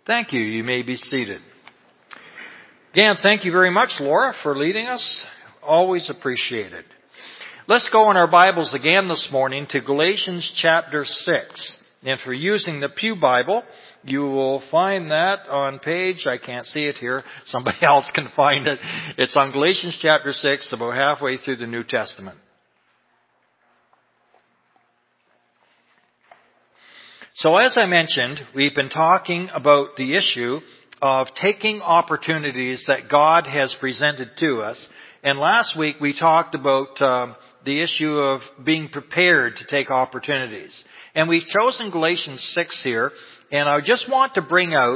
Thank you. You may be seated. Again, thank you very much, Laura, for leading us. Always appreciated. Let's go in our Bibles again this morning to Galatians chapter 6. And if you're using the Pew Bible, you will find that on page, I can't see it here, somebody else can find it. It's on Galatians chapter 6, about halfway through the New Testament. So as I mentioned, we've been talking about the issue of taking opportunities that God has presented to us. And last week we talked about the issue of being prepared to take opportunities. And we've chosen Galatians 6 here. And I just want to bring out,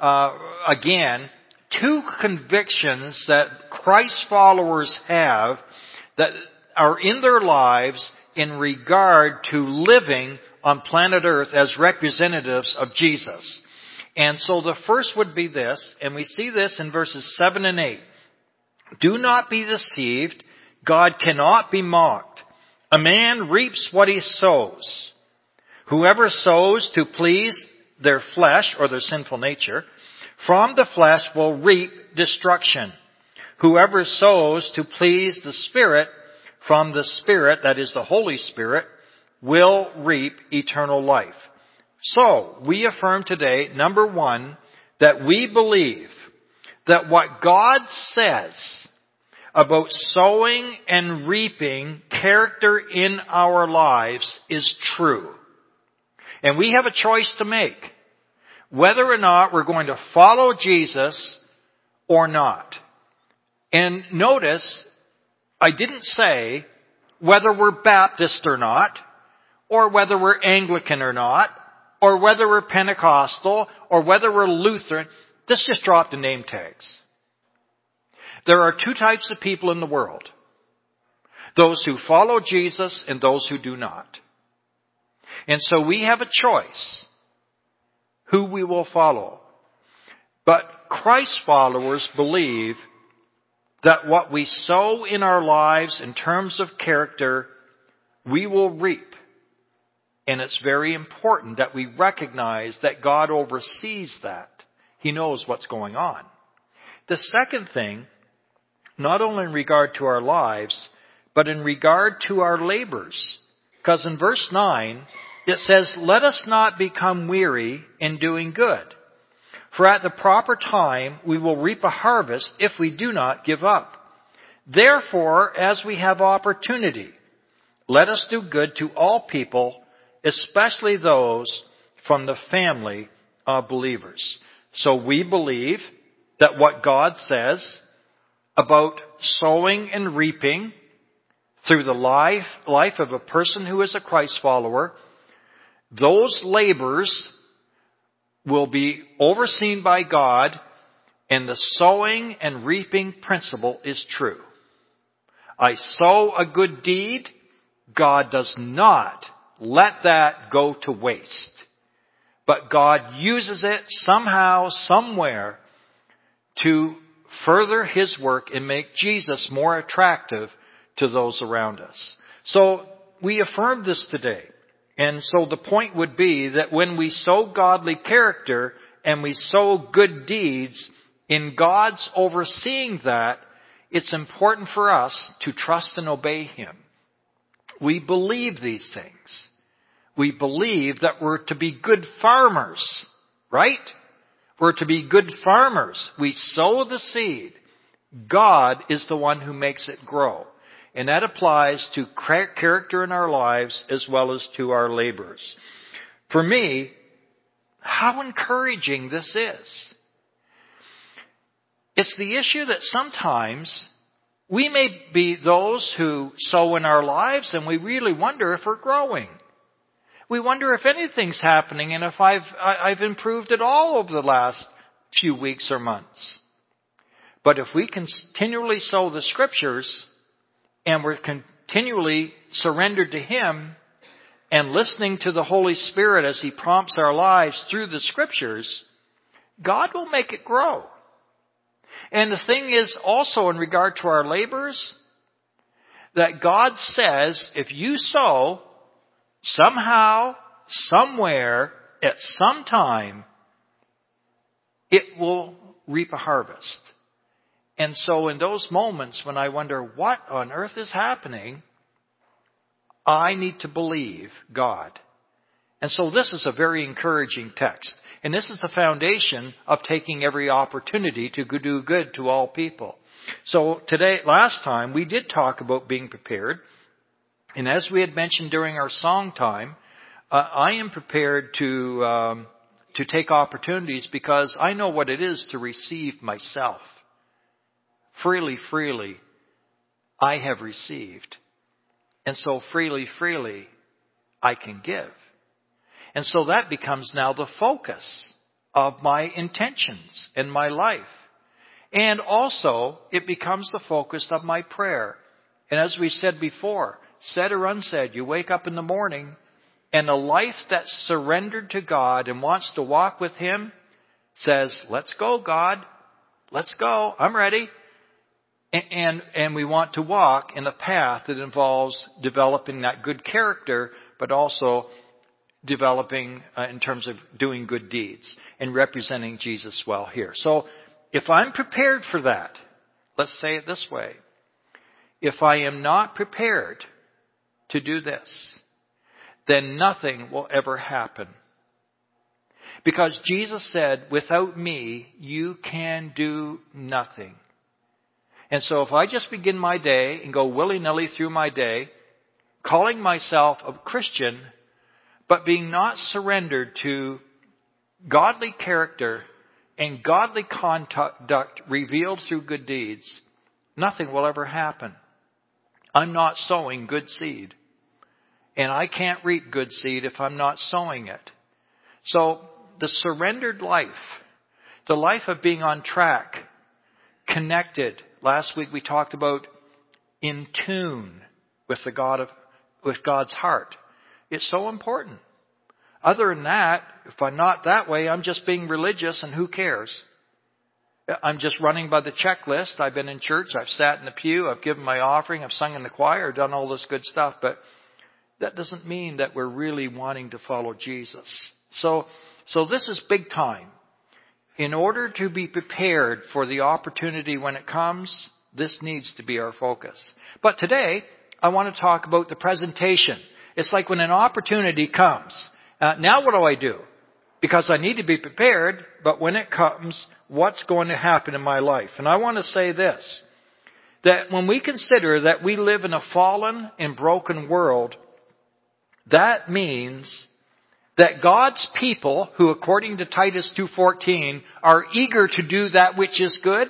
again, two convictions that Christ followers have that are in their lives in regard to living on planet Earth as representatives of Jesus. And so the first would be this, and we see this in verses 7 and 8. Do not be deceived. God cannot be mocked. A man reaps what he sows. Whoever sows to please their flesh or their sinful nature, from the flesh will reap destruction. Whoever sows to please the Spirit, from the Spirit, that is the Holy Spirit, will reap eternal life. So, we affirm today, number one, that we believe that what God says about sowing and reaping character in our lives is true. And we have a choice to make, whether or not we're going to follow Jesus or not. And notice, I didn't say whether we're Baptist or not, or whether we're Anglican or not, or whether we're Pentecostal, or whether we're Lutheran. This just dropped the name tags. There are two types of people in the world. Those who follow Jesus and those who do not. And so we have a choice who we will follow. But Christ followers believe that what we sow in our lives in terms of character, we will reap. And it's very important that we recognize that God oversees that. He knows what's going on. The second thing, not only in regard to our lives, but in regard to our labors. Because in verse 9, it says, let us not become weary in doing good. For at the proper time we will reap a harvest if we do not give up. Therefore, as we have opportunity, let us do good to all people, especially those from the family of believers. So we believe that what God says about sowing and reaping through the life of a person who is a Christ follower, those labors will be overseen by God, and the sowing and reaping principle is true. I sow a good deed, God does not let that go to waste. But God uses it somehow, somewhere, to further His work and make Jesus more attractive to those around us. So we affirm this today. And so the point would be that when we sow godly character and we sow good deeds, in God's overseeing that, it's important for us to trust and obey Him. We believe these things. We believe that we're to be good farmers, right? We're to be good farmers. We sow the seed. God is the one who makes it grow. And that applies to character in our lives as well as to our labors. For me, how encouraging this is. It's the issue that sometimes we may be those who sow in our lives and we really wonder if we're growing. We wonder if anything's happening and if I've improved at all over the last few weeks or months. But if we continually sow the Scriptures and we're continually surrendered to Him and listening to the Holy Spirit as He prompts our lives through the Scriptures, God will make it grow. And the thing is also in regard to our labors, that God says if you sow, somehow, somewhere, at some time, it will reap a harvest. And so in those moments when I wonder what on earth is happening, I need to believe God. And so this is a very encouraging text. And this is the foundation of taking every opportunity to do good to all people. So last time, we did talk about being prepared. And as we had mentioned during our song time, I am prepared to take opportunities because I know what it is to receive myself. Freely, I have received. And so freely, I can give. And so that becomes now the focus of my intentions in my life. And also, it becomes the focus of my prayer. And as we said before, said or unsaid, you wake up in the morning, and a life that's surrendered to God and wants to walk with Him says, let's go, God. Let's go. I'm ready. And we want to walk in a path that involves developing that good character, but also developing in terms of doing good deeds and representing Jesus well here. So if I'm prepared for that, let's say it this way. If I am not prepared to do this, then nothing will ever happen. Because Jesus said, without me, you can do nothing. And so if I just begin my day and go willy-nilly through my day, calling myself a Christian, but being not surrendered to godly character and godly conduct revealed through good deeds, nothing will ever happen. I'm not sowing good seed. And I can't reap good seed if I'm not sowing it. So the surrendered life, the life of being on track, connected. Last week we talked about in tune with with God's heart. It's so important. Other than that, if I'm not that way, I'm just being religious and who cares? I'm just running by the checklist. I've been in church. I've sat in the pew. I've given my offering. I've sung in the choir. Done all this good stuff. But that doesn't mean that we're really wanting to follow Jesus. So this is big time. In order to be prepared for the opportunity when it comes, this needs to be our focus. But today, I want to talk about the presentation. It's like when an opportunity comes. Now what do I do? Because I need to be prepared, but when it comes, what's going to happen in my life? And I want to say this, that when we consider that we live in a fallen and broken world, that means that God's people, who according to Titus 2:14 are eager to do that which is good,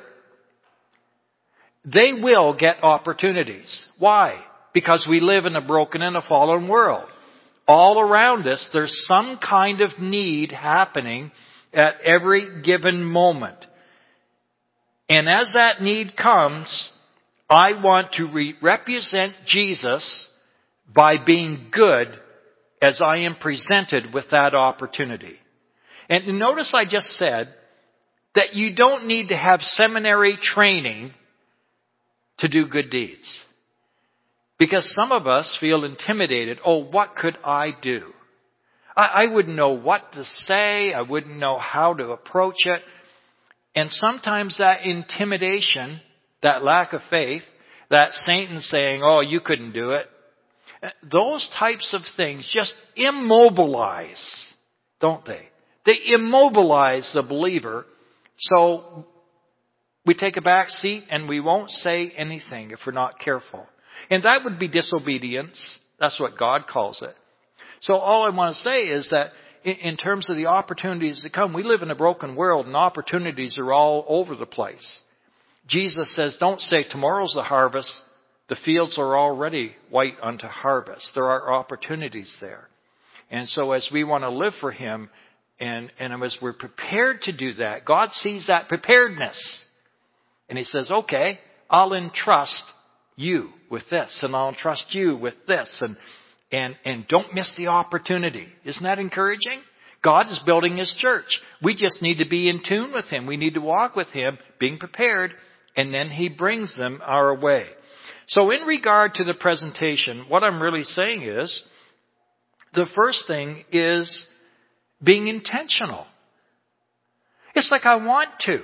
they will get opportunities. Why? Because we live in a broken and a fallen world. All around us, there's some kind of need happening at every given moment. And as that need comes, I want to represent Jesus by being good as I am presented with that opportunity. And notice I just said that you don't need to have seminary training to do good deeds. Because some of us feel intimidated. Oh, what could I do? I wouldn't know what to say. I wouldn't know how to approach it. And sometimes that intimidation, that lack of faith, that Satan saying, oh, you couldn't do it, those types of things just immobilize, don't they? They immobilize the believer. So we take a back seat and we won't say anything if we're not careful. And that would be disobedience. That's what God calls it. So all I want to say is that in terms of the opportunities that come, we live in a broken world and opportunities are all over the place. Jesus says, don't say tomorrow's the harvest. The fields are already white unto harvest. There are opportunities there. And so as we want to live for Him and as we're prepared to do that, God sees that preparedness. And He says, okay, I'll entrust you with this, and I'll trust you with this, and don't miss the opportunity. Isn't that encouraging? God is building His church. We just need to be in tune with Him. We need to walk with Him, being prepared, and then He brings them our way. So in regard to the presentation, what I'm really saying is, the first thing is being intentional. It's like I want to.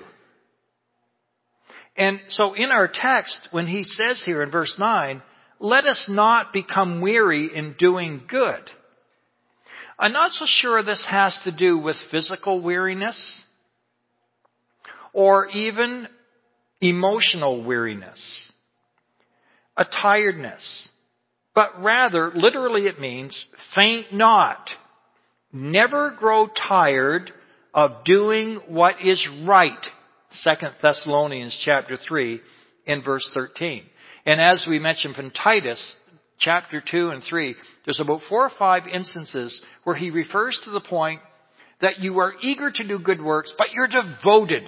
And so in our text, when he says here in verse 9, let us not become weary in doing good. I'm not so sure this has to do with physical weariness or even emotional weariness, a tiredness. But rather, literally it means faint not. Never grow tired of doing what is right. 2 Thessalonians chapter 3 in verse 13. And as we mentioned from Titus chapter 2 and 3, there's about 4 or 5 instances where he refers to the point that you are eager to do good works, but you're devoted.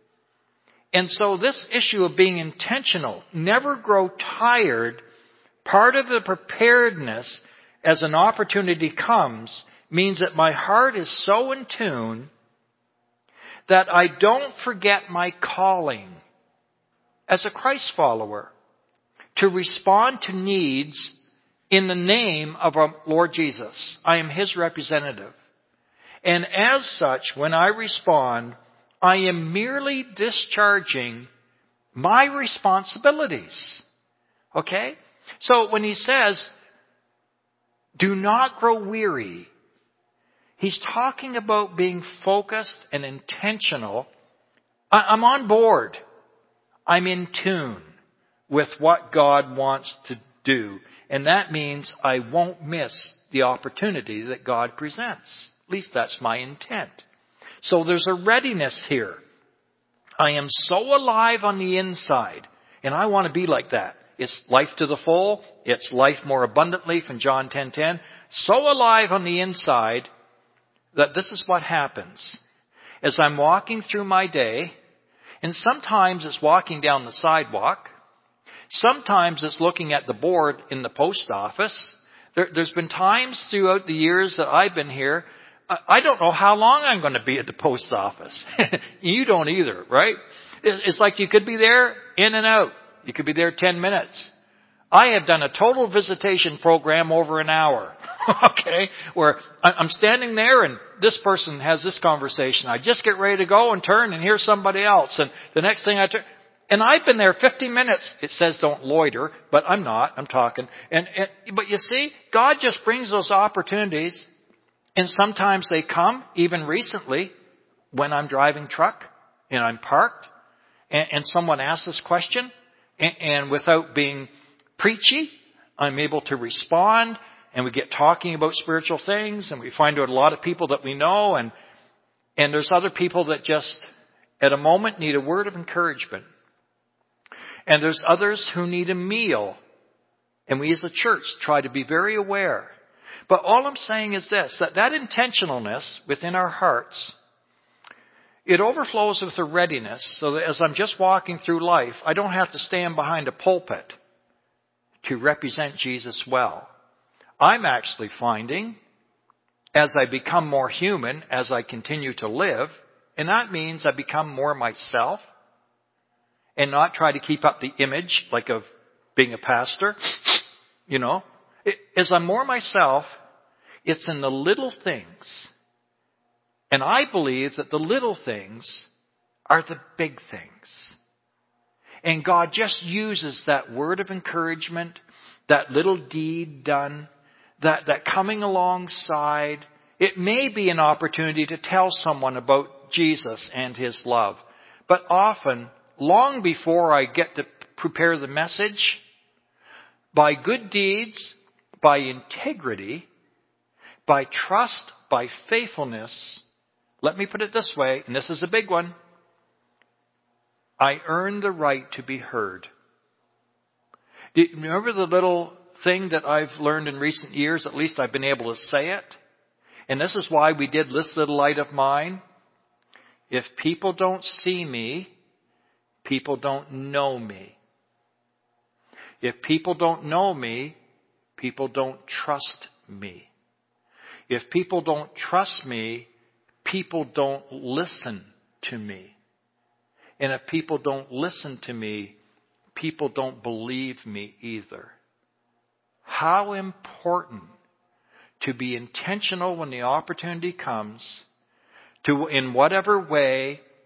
And so this issue of being intentional, never grow tired, part of the preparedness as an opportunity comes means that my heart is so in tune that I don't forget my calling as a Christ follower to respond to needs in the name of our Lord Jesus. I am His representative. And as such, when I respond, I am merely discharging my responsibilities. Okay? So when he says, do not grow weary, he's talking about being focused and intentional. I'm on board. I'm in tune with what God wants to do. And that means I won't miss the opportunity that God presents. At least that's my intent. So there's a readiness here. I am so alive on the inside, and I want to be like that. It's life to the full. It's life more abundantly from John 10:10. So alive on the inside that this is what happens. As I'm walking through my day, and sometimes it's walking down the sidewalk, sometimes it's looking at the board in the post office. There's been times throughout the years that I've been here, I don't know how long I'm going to be at the post office. You don't either, right? It's like you could be there in and out. You could be there 10 minutes. I have done a total visitation program over an hour. Okay? Where I'm standing there and this person has this conversation. I just get ready to go and turn and hear somebody else. And the next thing I turn, and I've been there 50 minutes. It says don't loiter, but I'm not. I'm talking. But you see, God just brings those opportunities. And sometimes they come, even recently, when I'm driving truck and I'm parked and someone asks this question and without being preachy, I'm able to respond and we get talking about spiritual things and we find out a lot of people that we know and there's other people that just at a moment need a word of encouragement. And there's others who need a meal. And we as a church try to be very aware. But all I'm saying is this, that intentionalness within our hearts, it overflows with a readiness so that as I'm just walking through life, I don't have to stand behind a pulpit to represent Jesus well. I'm actually finding, as I become more human, as I continue to live, and that means I become more myself and not try to keep up the image like of being a pastor, you know. As I'm more myself, it's in the little things. And I believe that the little things are the big things. And God just uses that word of encouragement, that little deed done, that coming alongside. It may be an opportunity to tell someone about Jesus and His love. But often, long before I get to prepare the message, by good deeds, by integrity, by trust, by faithfulness, let me put it this way, and this is a big one, I earn the right to be heard. Do you remember the little thing that I've learned in recent years? At least I've been able to say it. And this is why we did This Little Light of Mine. If people don't see me, people don't know me. If people don't know me, people don't trust me. If people don't trust me, people don't listen to me. And if people don't listen to me, people don't believe me either. How important to be intentional when the opportunity comes to, in whatever way,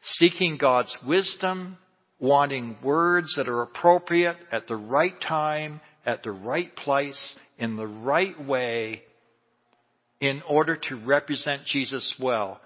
seeking God's wisdom, wanting words that are appropriate at the right time, at the right place, in the right way, in order to represent Jesus well.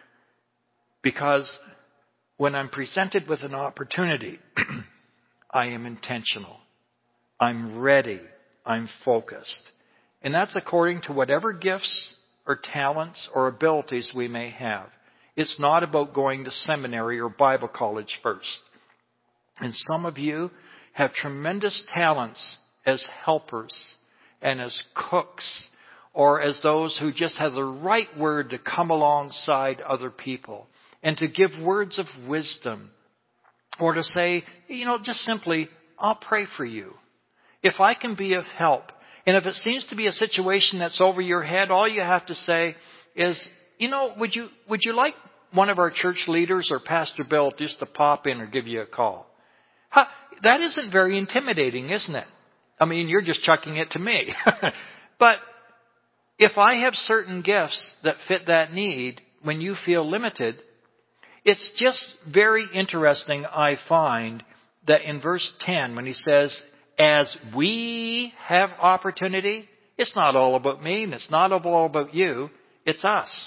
Because when I'm presented with an opportunity, I am intentional. I'm ready. I'm focused. And that's according to whatever gifts or talents or abilities we may have. It's not about going to seminary or Bible college first. And some of you have tremendous talents as helpers and as cooks, or as those who just have the right word to come alongside other people and to give words of wisdom, or to say, just simply, I'll pray for you. If I can be of help, and if it seems to be a situation that's over your head, all you have to say is, would you like one of our church leaders or Pastor Bill just to pop in or give you a call? That isn't very intimidating, isn't it? I mean, you're just chucking it to me. But if I have certain gifts that fit that need, when you feel limited, it's just very interesting, I find, that in verse 10, when he says, as we have opportunity, it's not all about me and it's not all about you. It's us.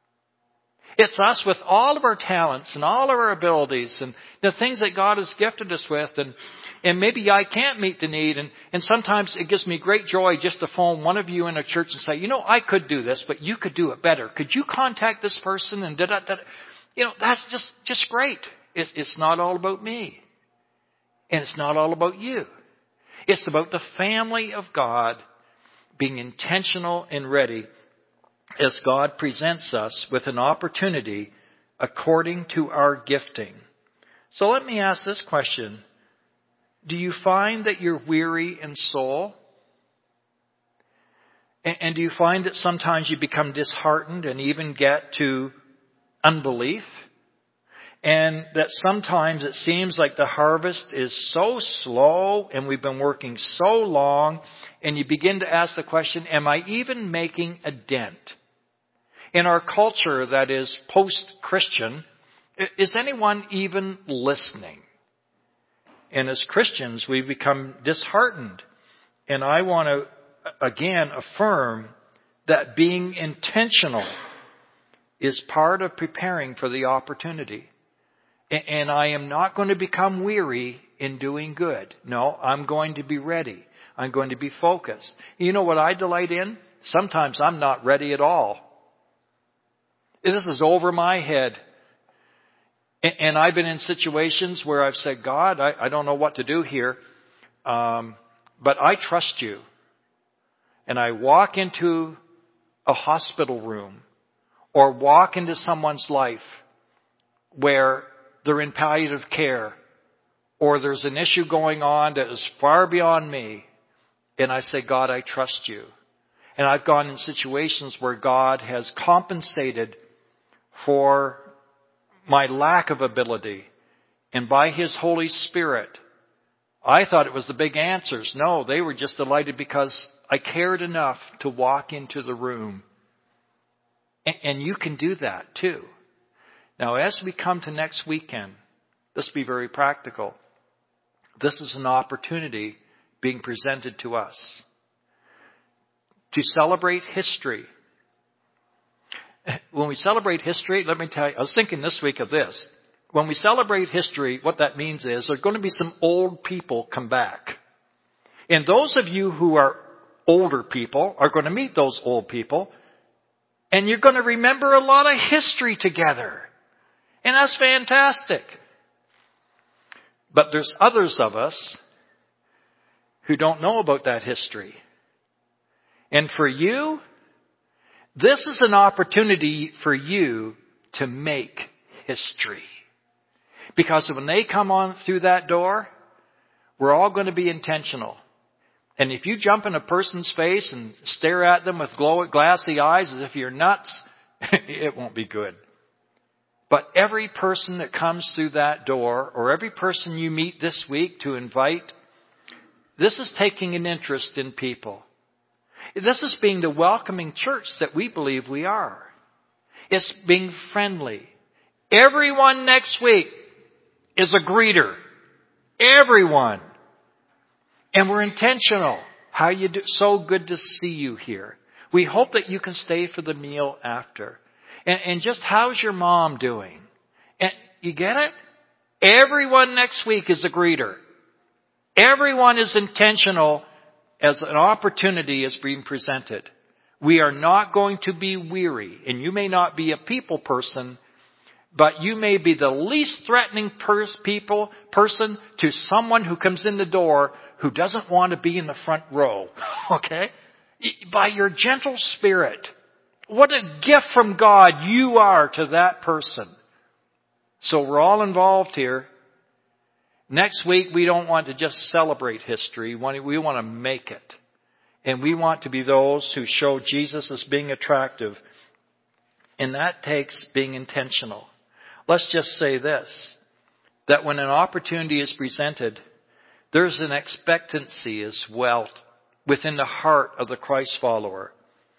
It's us with all of our talents and all of our abilities and the things that God has gifted us with. And maybe I can't meet the need. And sometimes it gives me great joy just to phone one of you in a church and say, I could do this, but you could do it better. Could you contact this person? And that's just great. It's not all about me. And it's not all about you. It's about the family of God being intentional and ready as God presents us with an opportunity according to our gifting. So let me ask this question. Do you find that you're weary in soul? And do you find that sometimes you become disheartened and even get to unbelief? And that sometimes it seems like the harvest is so slow and we've been working so long, and you begin to ask the question, am I even making a dent? In our culture that is post-Christian, is anyone even listening? And as Christians, we become disheartened. And I want to, again, affirm that being intentional is part of preparing for the opportunity. And I am not going to become weary in doing good. No, I'm going to be ready. I'm going to be focused. You know what I delight in? Sometimes I'm not ready at all. This is over my head. And I've been in situations where I've said, God, I don't know what to do here, but I trust you. And I walk into a hospital room or walk into someone's life where they're in palliative care, or there's an issue going on that is far beyond me, and I say, God, I trust you. And I've gone in situations where God has compensated for my lack of ability, and by His Holy Spirit, I thought it was the big answers. No, they were just delighted because I cared enough to walk into the room. And you can do that too. Now, as we come to next weekend, let's be very practical. This is an opportunity being presented to us to celebrate history. When we celebrate history, let me tell you, I was thinking this week of this. When we celebrate history, what that means is there are going to be some old people come back. And those of you who are older people are going to meet those old people. And you're going to remember a lot of history together. And that's fantastic. But there's others of us who don't know about that history. And for you, this is an opportunity for you to make history. Because when they come on through that door, we're all going to be intentional. And if you jump in a person's face and stare at them with glassy eyes as if you're nuts, it won't be good. But every person that comes through that door, or every person you meet this week to invite, this is taking an interest in people. This is being the welcoming church that we believe we are. It's being friendly. Everyone next week is a greeter. Everyone. And we're intentional. How you do? So good to see you here. We hope that you can stay for the meal after. And just how's your mom doing? And you get it? Everyone next week is a greeter. Everyone is intentional as an opportunity is being presented. We are not going to be weary. And you may not be a people person, but you may be the least threatening person to someone who comes in the door who doesn't want to be in the front row. Okay? By your gentle spirit. What a gift from God you are to that person. So we're all involved here. Next week, we don't want to just celebrate history. We want to make it. And we want to be those who show Jesus as being attractive. And that takes being intentional. Let's just say this, that when an opportunity is presented, there's an expectancy as well within the heart of the Christ follower.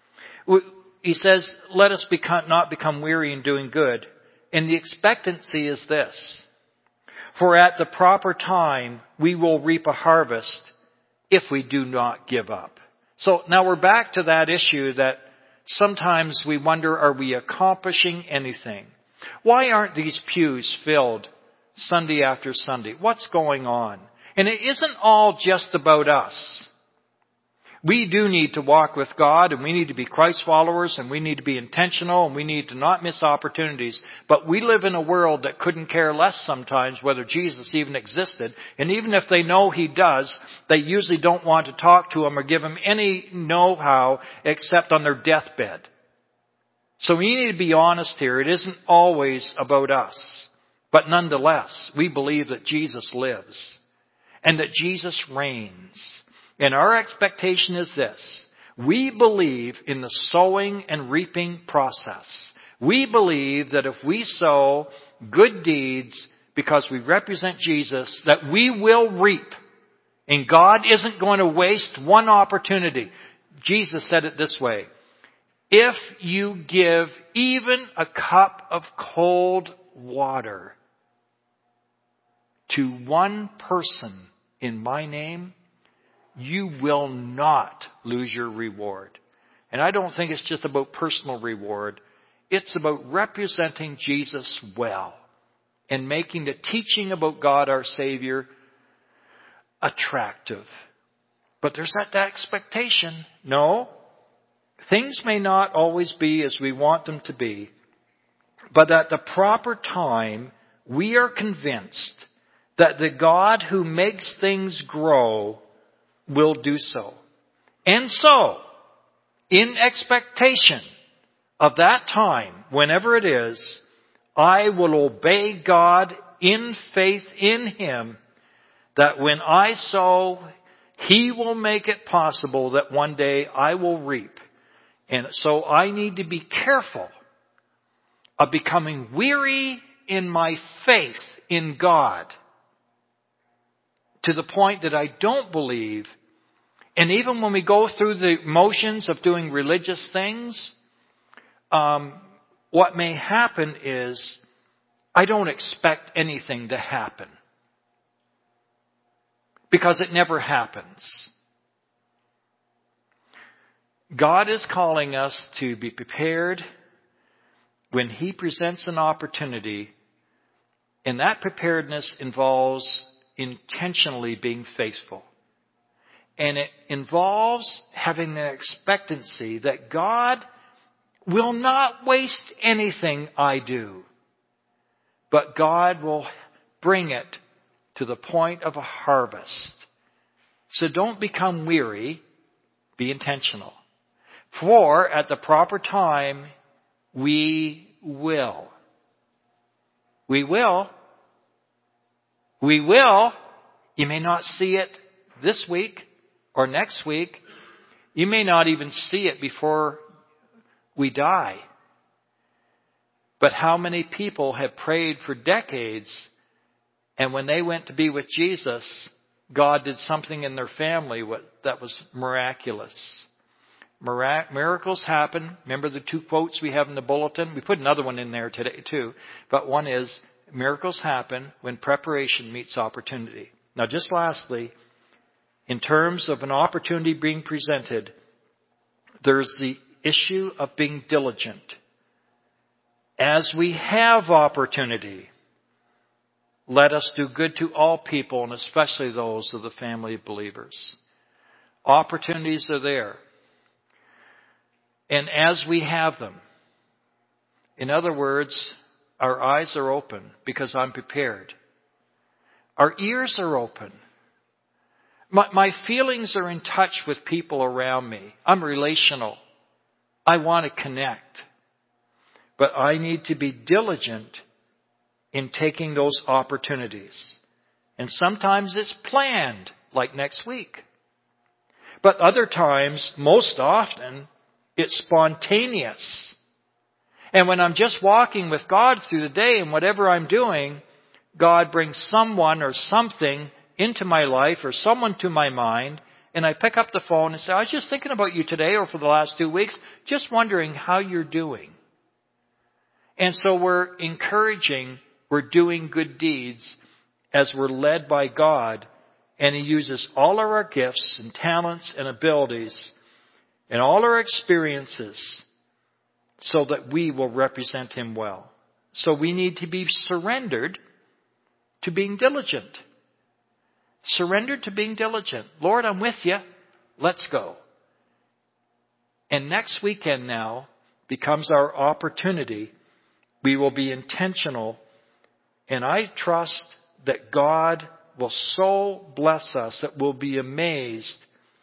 He says, let us not become weary in doing good. And the expectancy is this. For at the proper time, we will reap a harvest if we do not give up. So now we're back to that issue that sometimes we wonder, are we accomplishing anything? Why aren't these pews filled Sunday after Sunday? What's going on? And it isn't all just about us. We do need to walk with God, and we need to be Christ followers, and we need to be intentional, and we need to not miss opportunities. But we live in a world that couldn't care less sometimes whether Jesus even existed. And even if they know He does, they usually don't want to talk to Him or give Him any know-how except on their deathbed. So we need to be honest here. It isn't always about us. But nonetheless, we believe that Jesus lives and that Jesus reigns. And our expectation is this. We believe in the sowing and reaping process. We believe that if we sow good deeds because we represent Jesus, that we will reap. And God isn't going to waste one opportunity. Jesus said it this way. If you give even a cup of cold water to one person in my name, you will not lose your reward. And I don't think it's just about personal reward. It's about representing Jesus well and making the teaching about God our Savior attractive. But there's that expectation. No, things may not always be as we want them to be. But at the proper time, we are convinced that the God who makes things grow will do so. And so, in expectation of that time, whenever it is, I will obey God in faith in Him, that when I sow, He will make it possible that one day I will reap. And so I need to be careful of becoming weary in my faith in God to the point that I don't believe. And even when we go through the motions of doing religious things, what may happen is I don't expect anything to happen. Because it never happens. God is calling us to be prepared when He presents an opportunity, and that preparedness involves intentionally being faithful. And it involves having an expectancy that God will not waste anything I do, but God will bring it to the point of a harvest. So don't become weary, be intentional. For at the proper time, we will. We will. We will. You may not see it this week or next week. You may not even see it before we die. But how many people have prayed for decades, and when they went to be with Jesus, God did something in their family that was miraculous. Miracles happen. Remember the 2 quotes we have in the bulletin? We put another one in there today too. But one is, miracles happen when preparation meets opportunity. Now just lastly, in terms of an opportunity being presented, there's the issue of being diligent. As we have opportunity, let us do good to all people, and especially those of the family of believers. Opportunities are there. And as we have them, in other words, our eyes are open because I'm prepared. Our ears are open. My feelings are in touch with people around me. I'm relational. I want to connect. But I need to be diligent in taking those opportunities. And sometimes it's planned, like next week. But other times, most often, it's spontaneous. And when I'm just walking with God through the day and whatever I'm doing, God brings someone or something into my life or someone to my mind, and I pick up the phone and say, I was just thinking about you today or for the last 2 weeks, just wondering how you're doing. And so we're encouraging, we're doing good deeds as we're led by God, and He uses all of our gifts and talents and abilities and all our experiences so that we will represent Him well. So we need to be surrendered to being diligent. Surrendered to being diligent. Lord, I'm with you. Let's go. And next weekend now becomes our opportunity. We will be intentional. And I trust that God will so bless us that we'll be amazed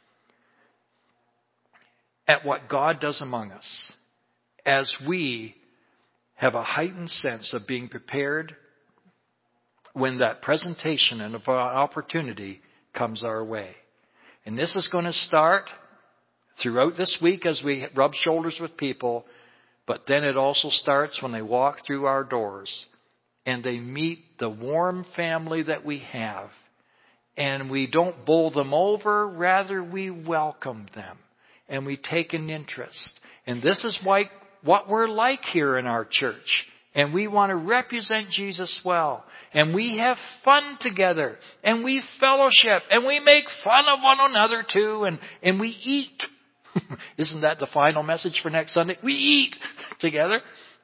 at what God does among us as we have a heightened sense of being prepared when that presentation and opportunity comes our way. And this is going to start throughout this week as we rub shoulders with people, but then it also starts when they walk through our doors and they meet the warm family that we have. And we don't bowl them over, rather we welcome them. And we take an interest. And this is what we're like here in our church. And we want to represent Jesus well. And we have fun together. And we fellowship. And we make fun of one another too. And we eat. Isn't that the final message for next Sunday? We eat together.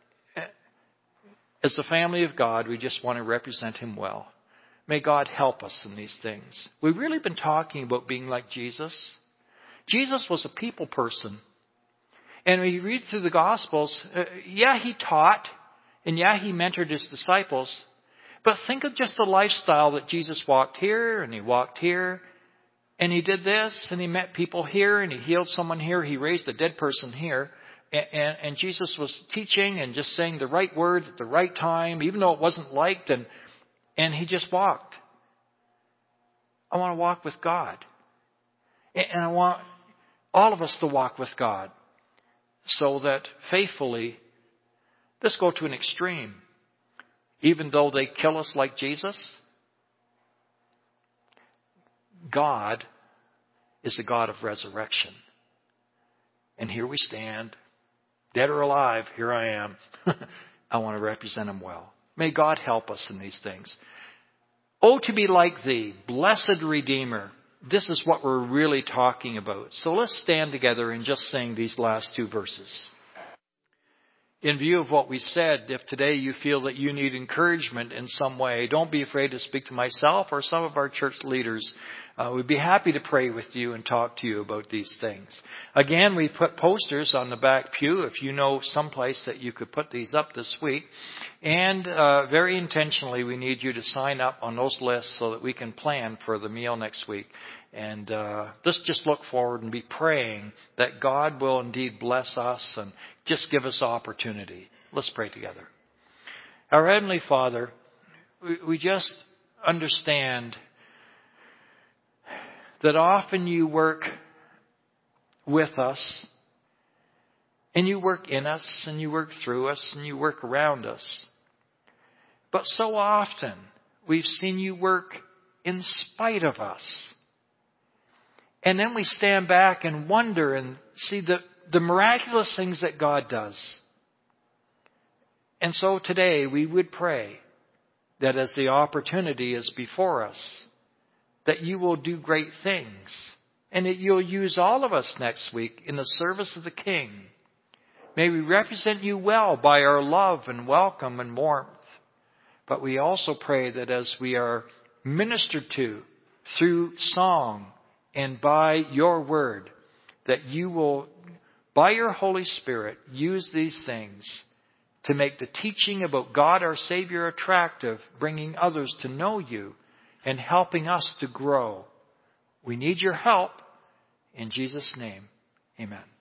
As the family of God, we just want to represent Him well. May God help us in these things. We've really been talking about being like Jesus. Jesus was a people person. And when you read through the Gospels, He taught, and He mentored His disciples. But think of just the lifestyle that Jesus walked here, and He walked here, and He did this, and He met people here, and He healed someone here, He raised a dead person here. And Jesus was teaching and just saying the right words at the right time, even though it wasn't liked, and He just walked. I want to walk with God. And I want all of us to walk with God so that faithfully, let's go to an extreme. Even though they kill us like Jesus, God is a God of resurrection. And here we stand, dead or alive, here I am. I want to represent Him well. May God help us in these things. Oh, to be like Thee, blessed Redeemer. This is what we're really talking about. So let's stand together and just sing these last 2 verses. In view of what we said, if today you feel that you need encouragement in some way, don't be afraid to speak to myself or some of our church leaders. We'd be happy to pray with you and talk to you about these things. Again, we put posters on the back pew if you know someplace that you could put these up this week. And very intentionally, we need you to sign up on those lists so that we can plan for the meal next week. And let's just look forward and be praying that God will indeed bless us and just give us opportunity. Let's pray together. Our Heavenly Father, we just understand that often you work with us, and you work in us, and you work through us, and you work around us. But so often, we've seen you work in spite of us. And then we stand back and wonder and see the miraculous things that God does. And so today we would pray that as the opportunity is before us, that you will do great things and that you'll use all of us next week in the service of the King. May we represent you well by our love and welcome and warmth. But we also pray that as we are ministered to through song and by your word, that you will, by your Holy Spirit, use these things to make the teaching about God our Savior attractive, bringing others to know you and helping us to grow. We need your help. In Jesus' name, amen.